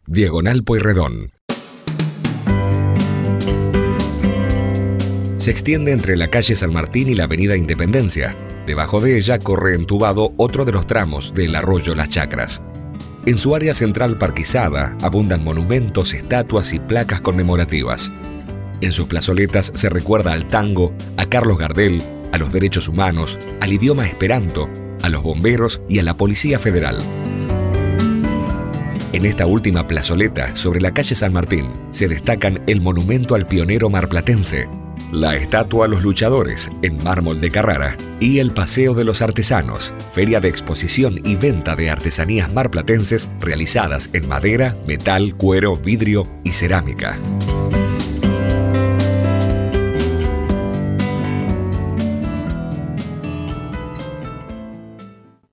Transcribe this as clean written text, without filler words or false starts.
Diagonal Pueyrredón. Se extiende entre la calle San Martín y la avenida Independencia. Debajo de ella corre entubado otro de los tramos del arroyo Las Chacras. En su área central parquizada abundan monumentos, estatuas y placas conmemorativas. En sus plazoletas se recuerda al tango, a Carlos Gardel, a los derechos humanos, al idioma esperanto, a los bomberos y a la Policía Federal. En esta última plazoleta, sobre la calle San Martín, se destacan el monumento al pionero marplatense, la estatua a los luchadores en mármol de Carrara y el Paseo de los Artesanos, feria de exposición y venta de artesanías marplatenses realizadas en madera, metal, cuero, vidrio y cerámica.